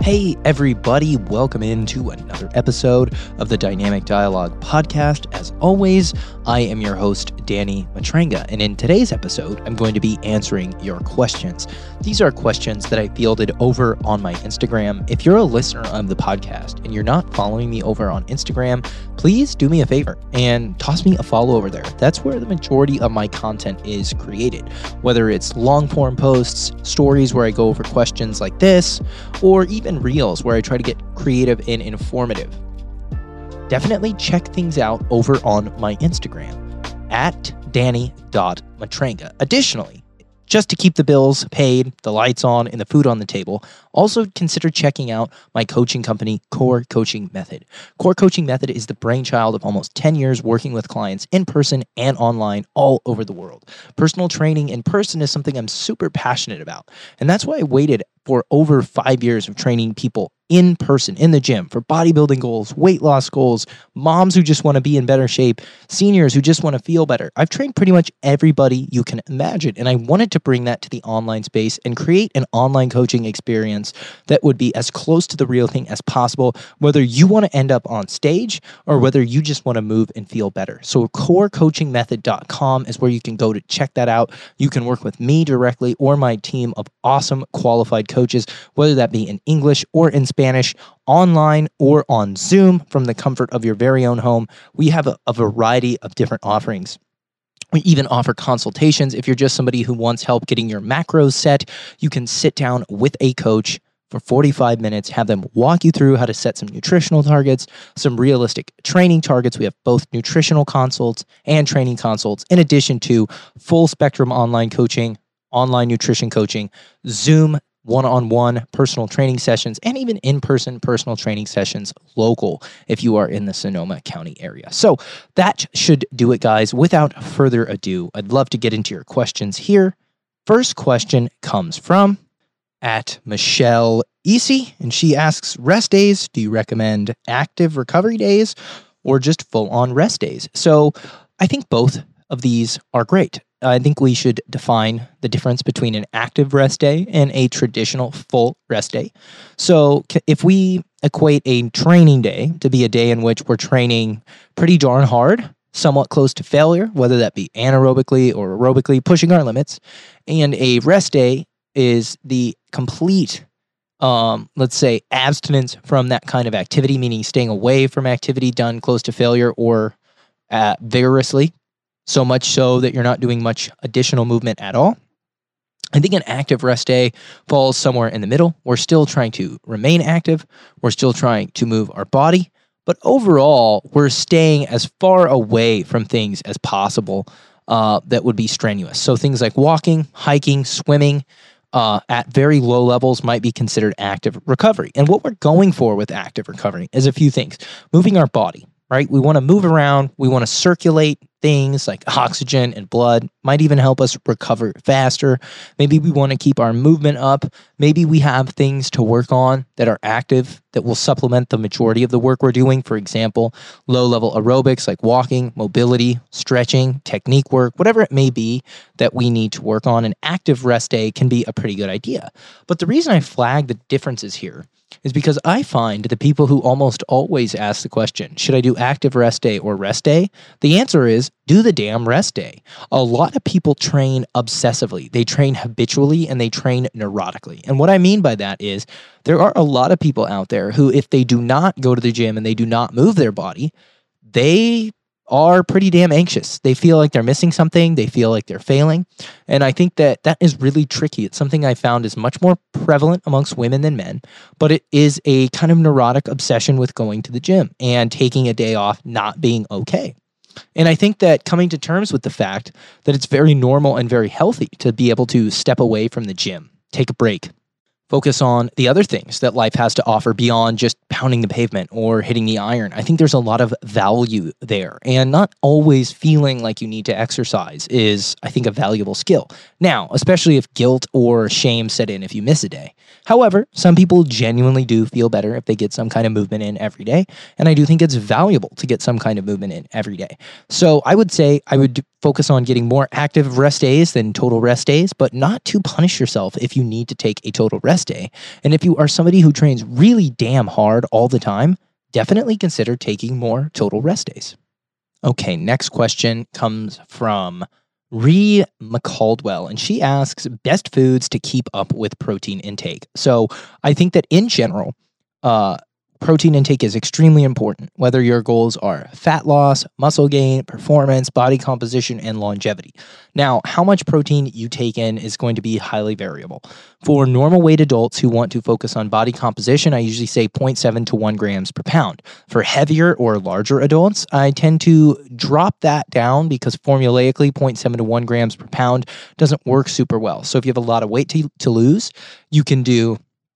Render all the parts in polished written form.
Hey, everybody, welcome into another episode of the Dynamic Dialogue podcast. As always, I am your host, Danny Matranga, and in today's episode, I'm going to be answering your questions. These are questions that I fielded over on my Instagram. If you're a listener of the podcast and you're not following me over on Instagram, please do me a favor and toss me a follow over there. That's where the majority of my content is created, whether it's long-form posts, stories where I go over questions like this, or even reels where I try to get creative and informative. Definitely check things out over on my Instagram at danny.matranga. Additionally, just to keep the bills paid, the lights on, and the food on the table, also consider checking out my coaching company, Core Coaching Method. Core Coaching Method is the brainchild of almost 10 years working with clients in person and online all over the world. Personal training in person is something I'm super passionate about, and that's why I waited for over 5 years of training people in person, in the gym, for bodybuilding goals, weight loss goals, moms who just want to be in better shape, seniors who just want to feel better. I've trained pretty much everybody you can imagine, and I wanted to bring that to the online space and create an online coaching experience that would be as close to the real thing as possible, whether you want to end up on stage or whether you just want to move and feel better. So corecoachingmethod.com is where you can go to check that out. You can work with me directly or my team of awesome qualified coaches, whether that be in English or in Spanish, online or on Zoom from the comfort of your very own home. We have a variety of different offerings. We even offer consultations. If you're just somebody who wants help getting your macros set, you can sit down with a coach for 45 minutes, have them walk you through how to set some nutritional targets, some realistic training targets. We have both nutritional consults and training consults, in addition to full spectrum online coaching, online nutrition coaching, Zoom one-on-one personal training sessions, and even in-person personal training sessions local if you are in the Sonoma County area. So that should do it, guys. Without further ado, I'd love to get into your questions here. First question comes from at Michelle Easy, and she asks, rest days, do you recommend active recovery days or just full-on rest days? So I think both of these are great. I think we should define the difference between an active rest day and a traditional full rest day. So if we equate a training day to be a day in which we're training pretty darn hard, somewhat close to failure, whether that be anaerobically or aerobically, pushing our limits, and a rest day is the complete, let's say, abstinence from that kind of activity, meaning staying away from activity done close to failure or vigorously, so much so that you're not doing much additional movement at all. I think an active rest day falls somewhere in the middle. We're still trying to remain active. We're still trying to move our body. But overall, we're staying as far away from things as possible that would be strenuous. So things like walking, hiking, swimming at very low levels might be considered active recovery. And what we're going for with active recovery is a few things. Moving our body, right? We want to move around. We want to circulate things like oxygen and blood, might even help us recover faster. Maybe we want to keep our movement up. Maybe we have things to work on that are active that will supplement the majority of the work we're doing. For example, low-level aerobics like walking, mobility, stretching, technique work, whatever it may be that we need to work on. An active rest day can be a pretty good idea. But the reason I flag the differences here is because I find the people who almost always ask the question, should I do active rest day or rest day? The answer is, do the damn rest day. A lot of people train obsessively. They train habitually and they train neurotically. And what I mean by that is there are a lot of people out there who, if they do not go to the gym and they do not move their body, they are pretty damn anxious. They feel like they're missing something. They feel like they're failing. And I think that that is really tricky. It's something I found is much more prevalent amongst women than men, but it is a kind of neurotic obsession with going to the gym and taking a day off not being okay. And I think that coming to terms with the fact that it's very normal and very healthy to be able to step away from the gym, take a break, focus on the other things that life has to offer beyond just pounding the pavement or hitting the iron. I think there's a lot of value there, and not always feeling like you need to exercise is, I think, a valuable skill. Now, especially if guilt or shame set in if you miss a day. However, some people genuinely do feel better if they get some kind of movement in every day, and I do think it's valuable to get some kind of movement in every day. So I would say I would focus on getting more active rest days than total rest days, but not to punish yourself if you need to take a total rest day. And if you are somebody who trains really damn hard all the time, definitely consider taking more total rest days. Okay, next question comes from Ree McCaldwell, and she asks best foods to keep up with protein intake. So I think that in general, protein intake is extremely important, whether your goals are fat loss, muscle gain, performance, body composition, and longevity. Now, how much protein you take in is going to be highly variable. For normal weight adults who want to focus on body composition, I usually say 0.7 to 1 grams per pound. For heavier or larger adults, I tend to drop that down because formulaically 0.7 to 1 grams per pound doesn't work super well. So if you have a lot of weight to lose, you can do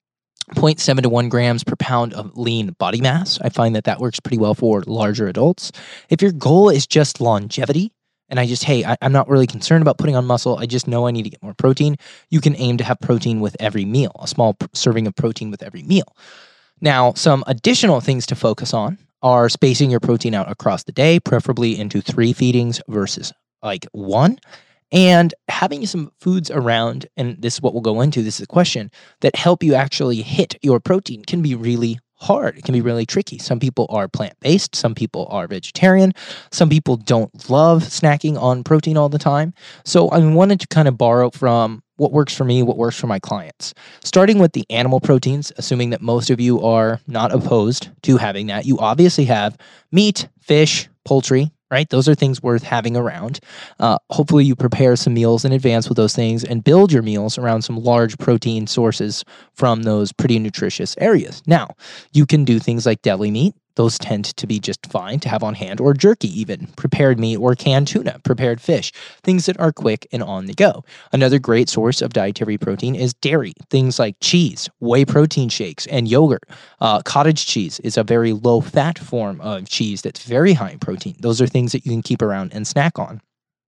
0.7 to 1 grams per pound of lean body mass. I find that works pretty well for larger adults. If your goal is just longevity, and I'm not really concerned about putting on muscle, I just know I need to get more protein, you can aim to have protein with every meal, a small serving of protein with every meal. Now, some additional things to focus on are spacing your protein out across the day, preferably into 3 feedings versus like 1. And having some foods around, and this is what we'll go into, this is a question, that help you actually hit your protein can be really hard. It can be really tricky. Some people are plant-based. Some people are vegetarian. Some people don't love snacking on protein all the time. So I wanted to kind of borrow from what works for me, what works for my clients. Starting with the animal proteins, assuming that most of you are not opposed to having that. You obviously have meat, fish, poultry, right? Those are things worth having around. Hopefully you prepare some meals in advance with those things and build your meals around some large protein sources from those pretty nutritious areas. Now, you can do things like deli meat. Those tend to be just fine to have on hand, or jerky even, prepared meat or canned tuna, prepared fish, things that are quick and on the go. Another great source of dietary protein is dairy, things like cheese, whey protein shakes, and yogurt. Cottage cheese is a very low-fat form of cheese that's very high in protein. Those are things that you can keep around and snack on.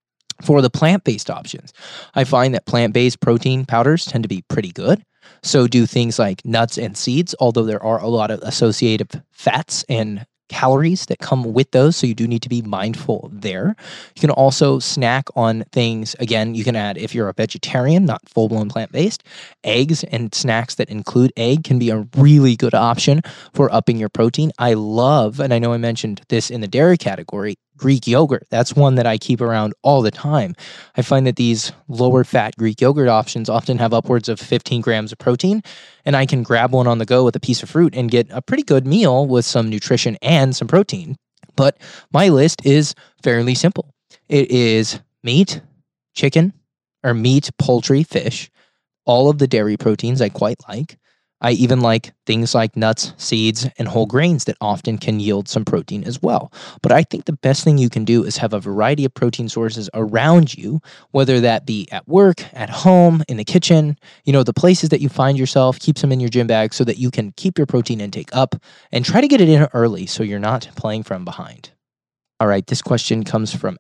For the plant-based options, I find that plant-based protein powders tend to be pretty good. So do things like nuts and seeds, although there are a lot of associated fats and calories that come with those, so you do need to be mindful there. You can also snack on things, again, you can add, if you're a vegetarian, not full-blown plant-based, eggs and snacks that include egg can be a really good option for upping your protein. I love, and I know I mentioned this in the dairy category, Greek yogurt. That's one that I keep around all the time. I find that these lower fat Greek yogurt options often have upwards of 15 grams of protein, and I can grab one on the go with a piece of fruit and get a pretty good meal with some nutrition and some protein. But my list is fairly simple. It is meat, chicken, or meat, poultry, fish, all of the dairy proteins I quite like. I even like things like nuts, seeds, and whole grains that often can yield some protein as well. But I think the best thing you can do is have a variety of protein sources around you, whether that be at work, at home, in the kitchen, the places that you find yourself, keep some in your gym bag so that you can keep your protein intake up and try to get it in early so you're not playing from behind. All right, this question comes from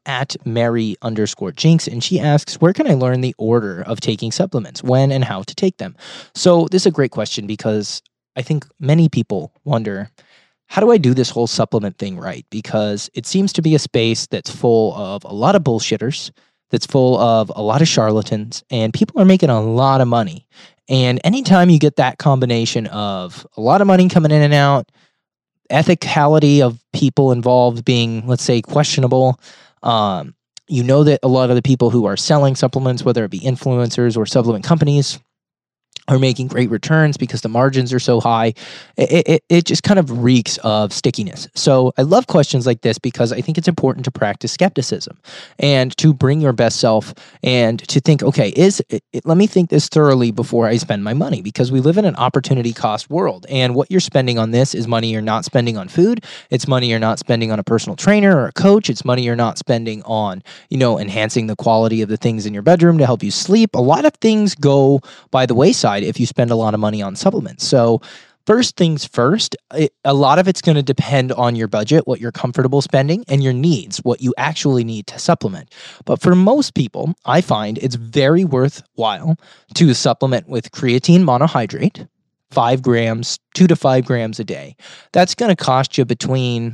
@Mary_Jinx, and she asks, where can I learn the order of taking supplements, when and how to take them? So this is a great question because I think many people wonder, how do I do this whole supplement thing right? Because it seems to be a space that's full of a lot of bullshitters, that's full of a lot of charlatans, and people are making a lot of money. And anytime you get that combination of a lot of money coming in and out, ethicality of people involved being, let's say, questionable. That a lot of the people who are selling supplements, whether it be influencers or supplement companies, are making great returns because the margins are so high. It just kind of reeks of stickiness. So I love questions like this because I think it's important to practice skepticism and to bring your best self and to think, okay, let me think this thoroughly before I spend my money, because we live in an opportunity cost world. And what you're spending on this is money you're not spending on food. It's money you're not spending on a personal trainer or a coach. It's money you're not spending on, enhancing the quality of the things in your bedroom to help you sleep. A lot of things go by the wayside if you spend a lot of money on supplements. So first things first, a lot of it's going to depend on your budget, what you're comfortable spending, and your needs, what you actually need to supplement. But for most people, I find it's very worthwhile to supplement with creatine monohydrate, 5 grams, 2 to 5 grams a day. That's going to cost you between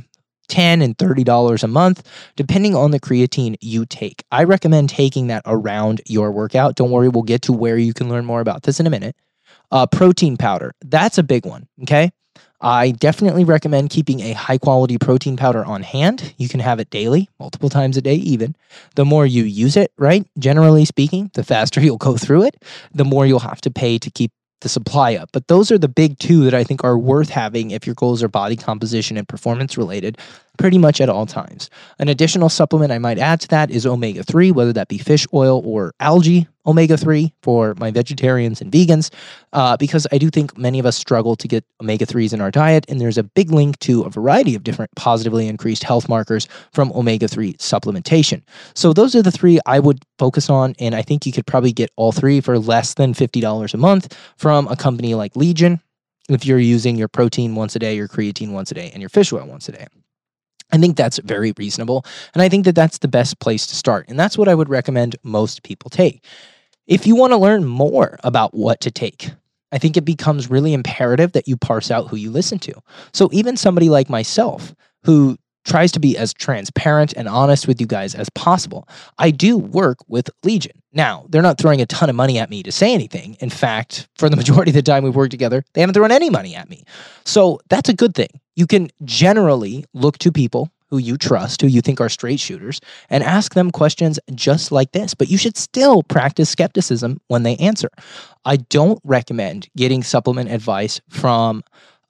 $10 and $30 a month, depending on the creatine you take. I recommend taking that around your workout. Don't worry, we'll get to where you can learn more about this in a minute. Protein powder, that's a big one, okay? I definitely recommend keeping a high quality protein powder on hand. You can have it daily, multiple times a day even. The more you use it, right? Generally speaking, the faster you'll go through it, the more you'll have to pay to keep the supply up. But those are the big two that I think are worth having if your goals are body composition and performance related, pretty much at all times. An additional supplement I might add to that is omega-3, whether that be fish oil or algae omega-3 for my vegetarians and vegans, because I do think many of us struggle to get omega-3s in our diet, and there's a big link to a variety of different positively increased health markers from omega-3 supplementation. So those are the three I would focus on, and I think you could probably get all three for less than $50 a month from a company like Legion if you're using your protein once a day, your creatine once a day, and your fish oil once a day. I think that's very reasonable, and I think that that's the best place to start, and that's what I would recommend most people take. If you want to learn more about what to take, I think it becomes really imperative that you parse out who you listen to. So even somebody like myself, who tries to be as transparent and honest with you guys as possible, I do work with Legion. Now, they're not throwing a ton of money at me to say anything. In fact, for the majority of the time we've worked together, they haven't thrown any money at me. So that's a good thing. You can generally look to people who you trust, who you think are straight shooters, and ask them questions just like this. But you should still practice skepticism when they answer. I don't recommend getting supplement advice from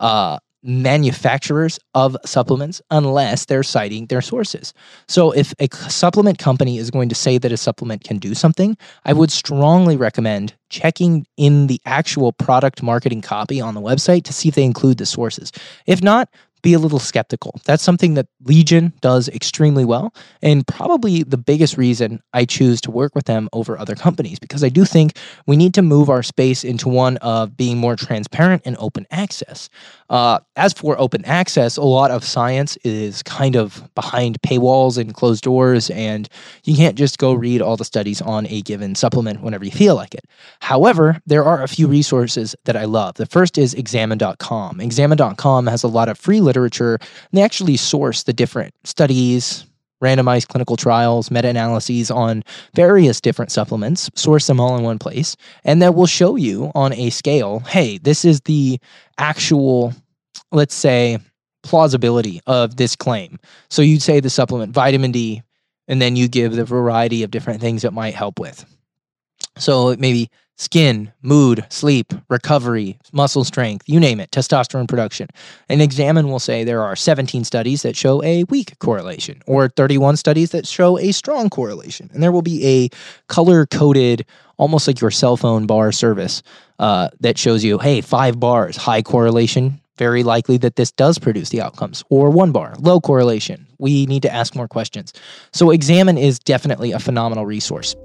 manufacturers of supplements unless they're citing their sources. So if a supplement company is going to say that a supplement can do something, I would strongly recommend checking in the actual product marketing copy on the website to see if they include the sources. If not, be a little skeptical. That's something that Legion does extremely well, and probably the biggest reason I choose to work with them over other companies, because I do think we need to move our space into one of being more transparent and open access. As for open access, a lot of science is kind of behind paywalls and closed doors, and you can't just go read all the studies on a given supplement whenever you feel like it. However, there are a few resources that I love. The first is Examine.com. Examine.com has a lot of free literature, and they actually source the different studies, randomized clinical trials, meta-analyses on various different supplements, source them all in one place, and that will show you on a scale, hey, this is the actual, let's say, plausibility of this claim. So you'd say the supplement vitamin D, and then you give the variety of different things it might help with. So maybe skin, mood, sleep, recovery, muscle strength, you name it, testosterone production. And Examine will say there are 17 studies that show a weak correlation, or 31 studies that show a strong correlation. And there will be a color-coded, almost like your cell phone bar service that shows you, hey, 5 bars, high correlation, very likely that this does produce the outcomes, or 1 bar, low correlation. We need to ask more questions. So Examine is definitely a phenomenal resource.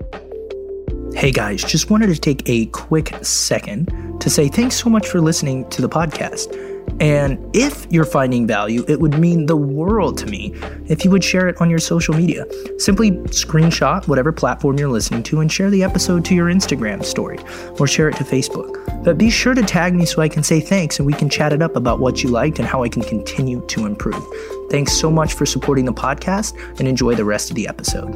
Hey guys, just wanted to take a quick second to say thanks so much for listening to the podcast. And if you're finding value, it would mean the world to me if you would share it on your social media. Simply screenshot whatever platform you're listening to and share the episode to your Instagram story or share it to Facebook. But be sure to tag me so I can say thanks and we can chat it up about what you liked and how I can continue to improve. Thanks so much for supporting the podcast and enjoy the rest of the episode.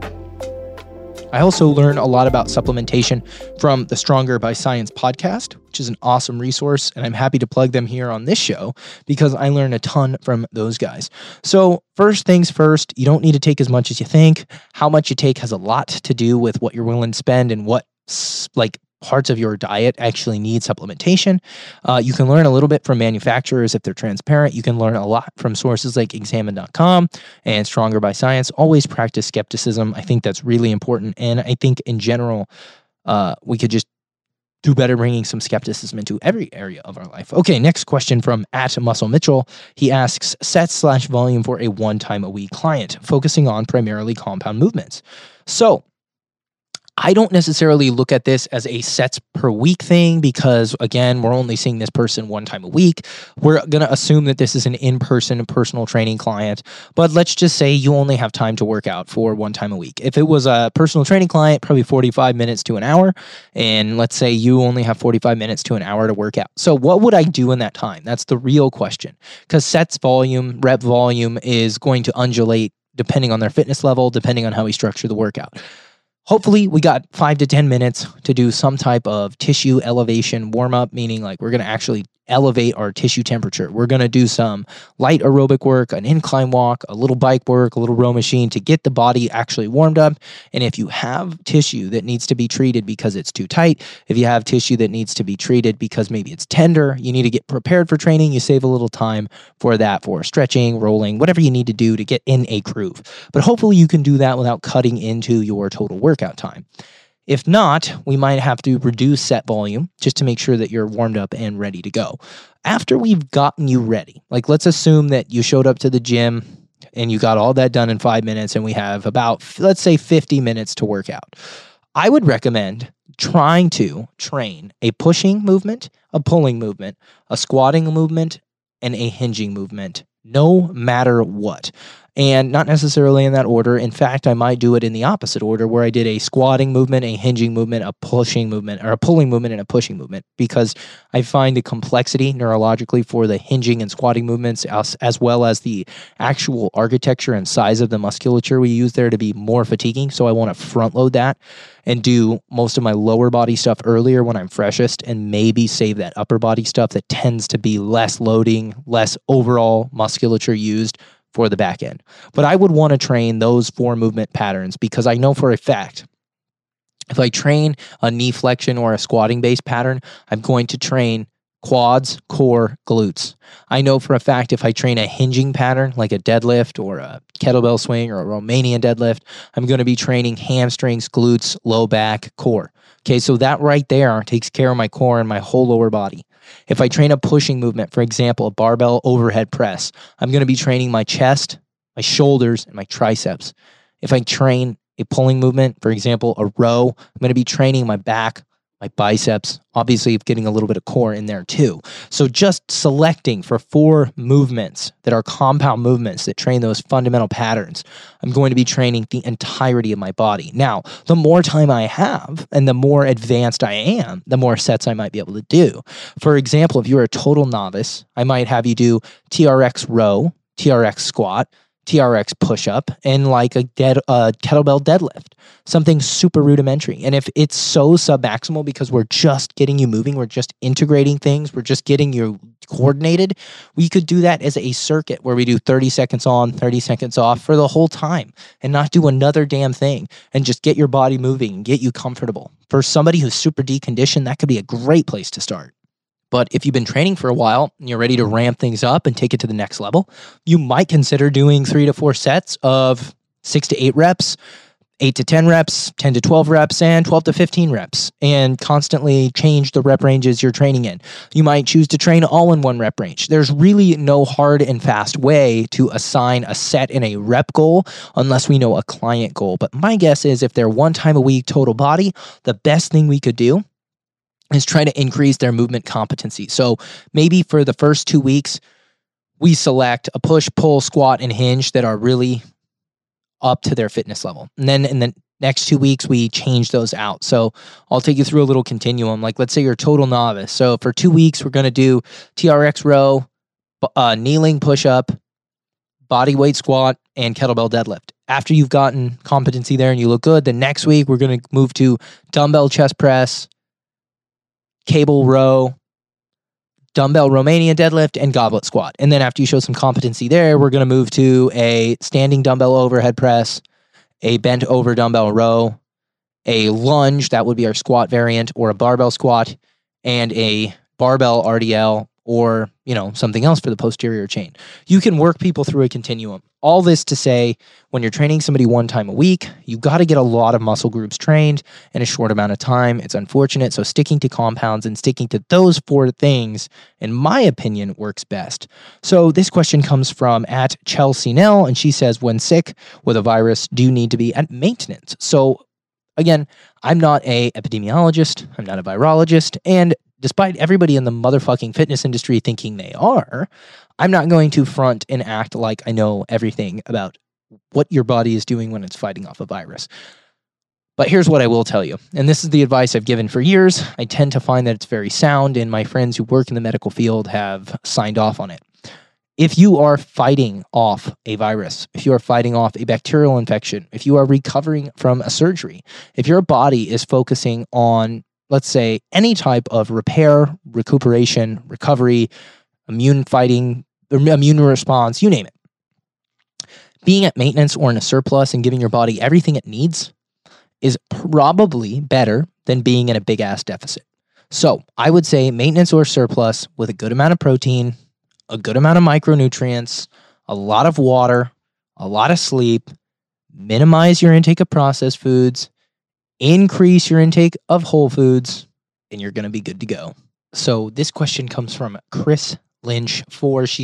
I also learn a lot about supplementation from the Stronger by Science podcast, which is an awesome resource, and I'm happy to plug them here on this show because I learn a ton from those guys. So first things first, you don't need to take as much as you think. How much you take has a lot to do with what you're willing to spend and what parts of your diet actually need supplementation. You can learn a little bit from manufacturers if they're transparent. You can learn a lot from sources like Examine.com and Stronger by Science. Always practice skepticism. I think that's really important. And I think in general, we could just do better bringing some skepticism into every area of our life. Okay, next question from @MuscleMitchell. He asks, sets/volume for a 1 time a week client, focusing on primarily compound movements. So I don't necessarily look at this as a sets per week thing because, again, we're only seeing this person one time a week. We're going to assume that this is an in-person personal training client, but let's just say you only have time to work out for one time a week. If it was a personal training client, probably 45 minutes to an hour, and let's say you only have 45 minutes to an hour to work out. So what would I do in that time? That's the real question, because sets volume, rep volume is going to undulate depending on their fitness level, depending on how we structure the workout. Hopefully, we got 5 to 10 minutes to do some type of tissue elevation warm-up, meaning like we're going to actually elevate our tissue temperature. We're going to do some light aerobic work, an incline walk, a little bike work, a little row machine to get the body actually warmed up. And if you have tissue that needs to be treated because it's too tight, if you have tissue that needs to be treated because maybe it's tender, you need to get prepared for training, you save a little time for that, for stretching, rolling, whatever you need to do to get in a groove. But hopefully you can do that without cutting into your total workout time. If not, we might have to reduce set volume just to make sure that you're warmed up and ready to go. After we've gotten you ready, like let's assume that you showed up to the gym and you got all that done in 5 minutes and we have about, let's say 50 minutes to work out. I would recommend trying to train a pushing movement, a pulling movement, a squatting movement, and a hinging movement, no matter what. And not necessarily in that order. In fact, I might do it in the opposite order where I did a squatting movement, a hinging movement, a pushing movement, or a pulling movement and a pushing movement, because I find the complexity neurologically for the hinging and squatting movements, as well as the actual architecture and size of the musculature we use there, to be more fatiguing. So I want to front load that and do most of my lower body stuff earlier when I'm freshest, and maybe save that upper body stuff that tends to be less loading, less overall musculature used for the back end. But I would want to train those 4 movement patterns because I know for a fact if I train a knee flexion or a squatting based pattern, I'm going to train quads, core, glutes. I know for a fact if I train a hinging pattern like a deadlift or a kettlebell swing or a Romanian deadlift, I'm going to be training hamstrings, glutes, low back, core. Okay, so that right there takes care of my core and my whole lower body. If I train a pushing movement, for example, a barbell overhead press, I'm going to be training my chest, my shoulders, and my triceps. If I train a pulling movement, for example, a row, I'm going to be training my back, my biceps, obviously getting a little bit of core in there too. So just selecting for 4 movements that are compound movements that train those fundamental patterns, I'm going to be training the entirety of my body. Now, the more time I have and the more advanced I am, the more sets I might be able to do. For example, if you're a total novice, I might have you do TRX row, TRX squat, TRX push-up, and like a kettlebell deadlift, something super rudimentary. And if it's so submaximal because we're just getting you moving, we're just integrating things, we're just getting you coordinated, we could do that as a circuit where we do 30 seconds on, 30 seconds off for the whole time and not do another damn thing and just get your body moving and get you comfortable. For somebody who's super deconditioned, that could be a great place to start. But if you've been training for a while and you're ready to ramp things up and take it to the next level, you might consider doing 3 to 4 sets of 6 to 8 reps, 8 to 10 reps, 10 to 12 reps, and 12 to 15 reps, and constantly change the rep ranges you're training in. You might choose to train all in one rep range. There's really no hard and fast way to assign a set and a rep goal unless we know a client goal. But my guess is if they're 1 time a week total body, the best thing we could do is try to increase their movement competency. So maybe for the first 2 weeks, we select a push, pull, squat, and hinge that are really up to their fitness level. And then in the next 2 weeks, we change those out. So I'll take you through a little continuum. Like let's say you're a total novice. So for 2 weeks, we're going to do TRX row, kneeling push-up, body weight squat, and kettlebell deadlift. After you've gotten competency there and you look good, the next week, we're going to move to dumbbell chest press, cable row, dumbbell Romanian deadlift, and goblet squat. And then after you show some competency there, we're going to move to a standing dumbbell overhead press, a bent over dumbbell row, a lunge, that would be our squat variant, or a barbell squat, and a barbell RDL, or, something else for the posterior chain. You can work people through a continuum. All this to say, when you're training somebody 1 time a week, you've got to get a lot of muscle groups trained in a short amount of time. It's unfortunate. So sticking to compounds and sticking to those 4 things, in my opinion, works best. So this question comes from @Chelsea Nell, and she says, when sick with a virus, do you need to be at maintenance? So Again, I'm not a epidemiologist, I'm not a virologist, and despite everybody in the motherfucking fitness industry thinking they are, I'm not going to front and act like I know everything about what your body is doing when it's fighting off a virus. But here's what I will tell you, and this is the advice I've given for years. I tend to find that it's very sound, and my friends who work in the medical field have signed off on it. If you are fighting off a virus, if you are fighting off a bacterial infection, if you are recovering from a surgery, if your body is focusing on, let's say, any type of repair, recuperation, recovery, immune fighting, immune response, you name it, being at maintenance or in a surplus and giving your body everything it needs is probably better than being in a big ass deficit. So I would say maintenance or surplus with a good amount of protein, a good amount of micronutrients, a lot of water, a lot of sleep, minimize your intake of processed foods, increase your intake of whole foods, and you're going to be good to go. So this question comes from Chris Lynch 4. She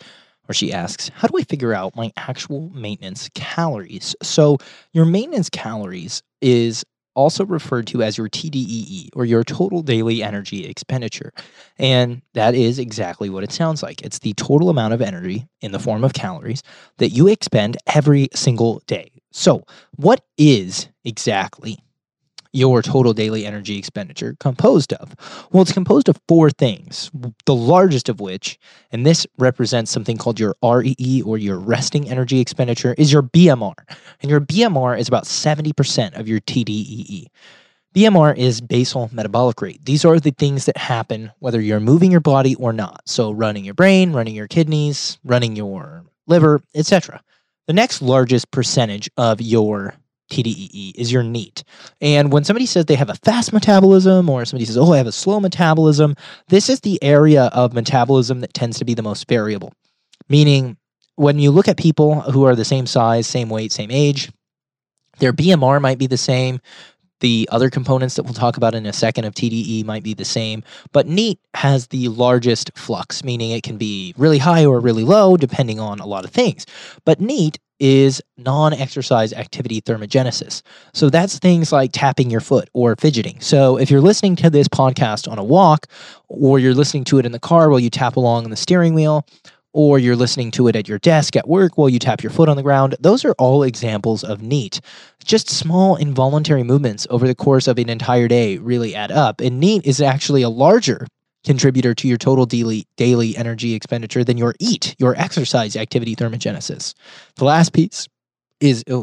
asks, how do I figure out my actual maintenance calories? So your maintenance calories is also referred to as your TDEE, or your total daily energy expenditure. And that is exactly what it sounds like. It's the total amount of energy in the form of calories that you expend every single day. So what is exactly your total daily energy expenditure composed of? Well, it's composed of 4 things, the largest of which, and this represents something called your REE, or your resting energy expenditure, is your BMR. And your BMR is about 70% of your TDEE. BMR is basal metabolic rate. These are the things that happen whether you're moving your body or not. So running your brain, running your kidneys, running your liver, etc. The next largest percentage of your TDEE is your NEAT. And when somebody says they have a fast metabolism, or somebody says, oh, I have a slow metabolism, this is the area of metabolism that tends to be the most variable. Meaning, when you look at people who are the same size, same weight, same age, their BMR might be the same. The other components that we'll talk about in a second of TDE might be the same, but NEAT has the largest flux, meaning it can be really high or really low depending on a lot of things. But NEAT is non-exercise activity thermogenesis. So that's things like tapping your foot or fidgeting. So if you're listening to this podcast on a walk, or you're listening to it in the car while you tap along on the steering wheel, or you're listening to it at your desk at work while you tap your foot on the ground, those are all examples of NEAT. Just small involuntary movements over the course of an entire day really add up. And NEAT is actually a larger contributor to your total daily energy expenditure than your EAT, your exercise activity thermogenesis. The last piece is your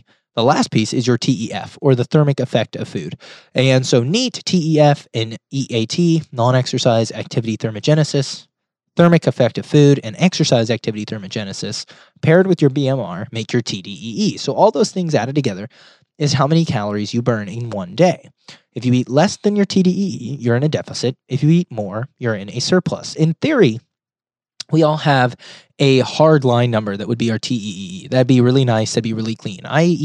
TEF, or the thermic effect of food. And so NEAT, TEF, and EAT, non-exercise activity thermogenesis, thermic effect of food, and exercise activity thermogenesis, paired with your BMR, make your TDEE. So all those things added together is how many calories you burn in one day. If you eat less than your TDEE, you're in a deficit. If you eat more, you're in a surplus. In theory, we all have a hard line number that would be our TEE. That'd be really nice. That'd be really clean.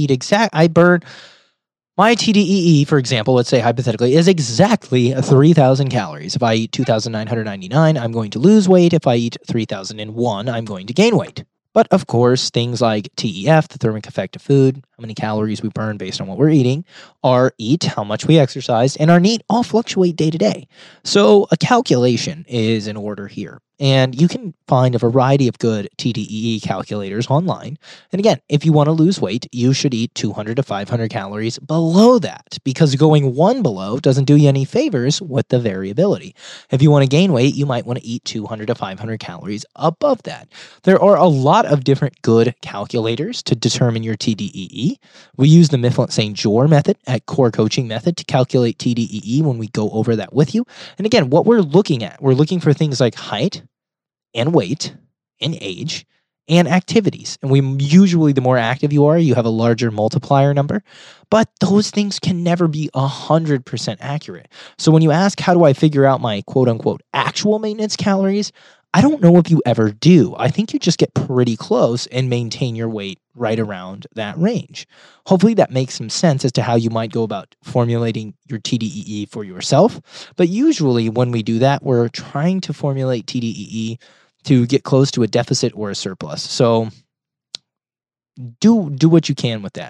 I burn my TDEE, for example, let's say hypothetically, is exactly 3,000 calories. If I eat 2,999, I'm going to lose weight. If I eat 3,001, I'm going to gain weight. But of course, things like TEF, the thermic effect of food, how many calories we burn based on what we're eating, our EAT, how much we exercise, and our NEAT all fluctuate day to day. So a calculation is in order here. And you can find a variety of good TDEE calculators online. And again, if you want to lose weight, you should eat 200 to 500 calories below that, because going one below doesn't do you any favors with the variability. If you want to gain weight, you might want to eat 200 to 500 calories above that. There are a lot of different good calculators to determine your TDEE. We use the Mifflin St. Jeor method at Core Coaching Method to calculate TDEE when we go over that with you. And again, what we're looking for things like height, and weight, and age, and activities. And the more active you are, you have a larger multiplier number. But those things can never be 100% accurate. So when you ask, how do I figure out my quote-unquote actual maintenance calories, I don't know if you ever do. I think you just get pretty close and maintain your weight right around that range. Hopefully that makes some sense as to how you might go about formulating your TDEE for yourself. But usually when we do that, we're trying to formulate TDEE to get close to a deficit or a surplus. So do what you can with that.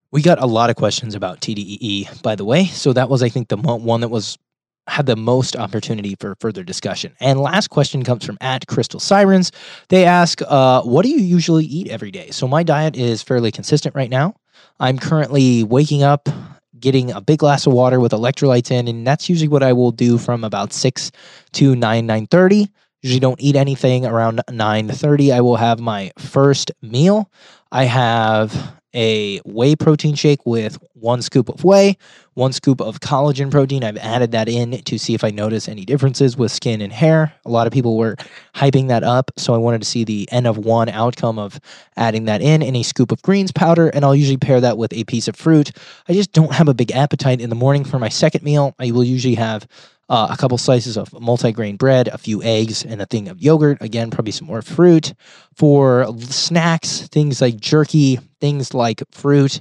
We got a lot of questions about TDEE, by the way. So that was, I think, the one that had the most opportunity for further discussion. And last question comes from @CrystalSirens. They ask, what do you usually eat every day? So my diet is fairly consistent right now. I'm currently waking up, getting a big glass of water with electrolytes in, and that's usually what I will do from about 6 to 9:30. Usually don't eat anything around 9:30. I will have my first meal. I have a whey protein shake with 1 scoop of whey, 1 scoop of collagen protein. I've added that in to see if I notice any differences with skin and hair. A lot of people were hyping that up, so I wanted to see the N of 1 outcome of adding that in, and a scoop of greens powder, and I'll usually pair that with a piece of fruit. I just don't have a big appetite in the morning for my second meal. I will usually have a couple slices of multigrain bread, a few eggs, and a thing of yogurt. Again, probably some more fruit. For snacks, things like jerky, things like fruit,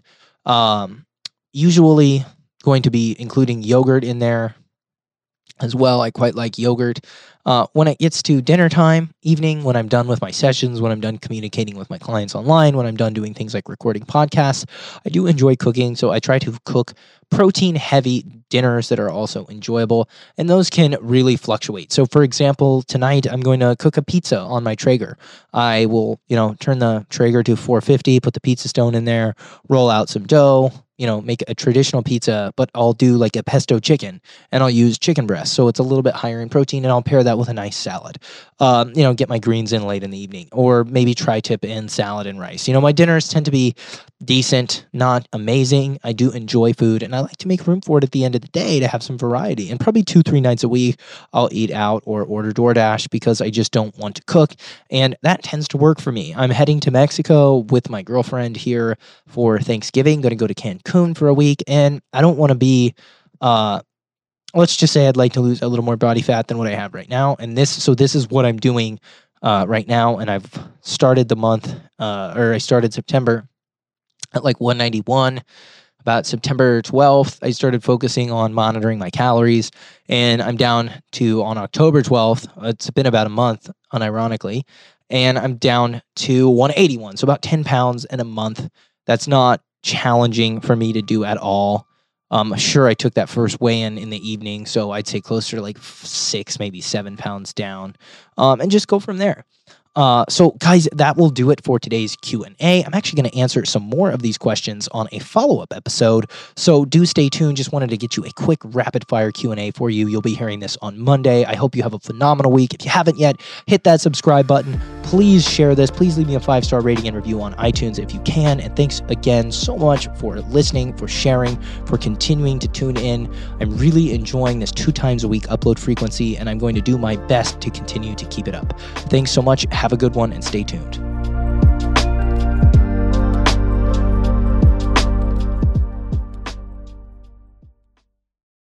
usually going to be including yogurt in there as well. I quite like yogurt. When it gets to dinner time, evening, when I'm done with my sessions, when I'm done communicating with my clients online, when I'm done doing things like recording podcasts, I do enjoy cooking. So I try to cook protein-heavy dinners that are also enjoyable, and those can really fluctuate. So for example, tonight I'm going to cook a pizza on my Traeger. I will, turn the Traeger to 450, put the pizza stone in there, roll out some dough, make a traditional pizza, but I'll do like a pesto chicken, and I'll use chicken breast. So it's a little bit higher in protein, and I'll pair that with a nice salad. Get my greens in late in the evening, or maybe tri-tip in salad and rice. My dinners tend to be decent, not amazing. I do enjoy food, and I like to make room for it at the end of the day to have some variety. And probably 2-3 nights a week, I'll eat out or order DoorDash because I just don't want to cook. And that tends to work for me. I'm heading to Mexico with my girlfriend here for Thanksgiving, going to go to Cancun for a week. And I don't want to be, let's just say I'd like to lose a little more body fat than what I have right now. And this is what I'm doing right now. And I've started the month, I started September at like 191. About September 12th, I started focusing on monitoring my calories, and I'm down to, on October 12th, it's been about a month, unironically, and I'm down to 181, so about 10 pounds in a month. That's not challenging for me to do at all. Sure, I took that first weigh-in in the evening, so I'd say closer to like 6, maybe 7 pounds down, and just go from there. So guys, that will do it for today's Q&A. I'm actually going to answer some more of these questions on a follow-up episode, so do stay tuned. Just wanted to get you a quick rapid-fire Q&A for you. You'll be hearing this on Monday. I hope you have a phenomenal week. If you haven't yet, hit that subscribe button. Please share this. Please leave me a 5-star rating and review on iTunes if you can. And thanks again so much for listening, for sharing, for continuing to tune in. I'm really enjoying this 2 times a week upload frequency, and I'm going to do my best to continue to keep it up. Thanks so much. Have a good one and stay tuned.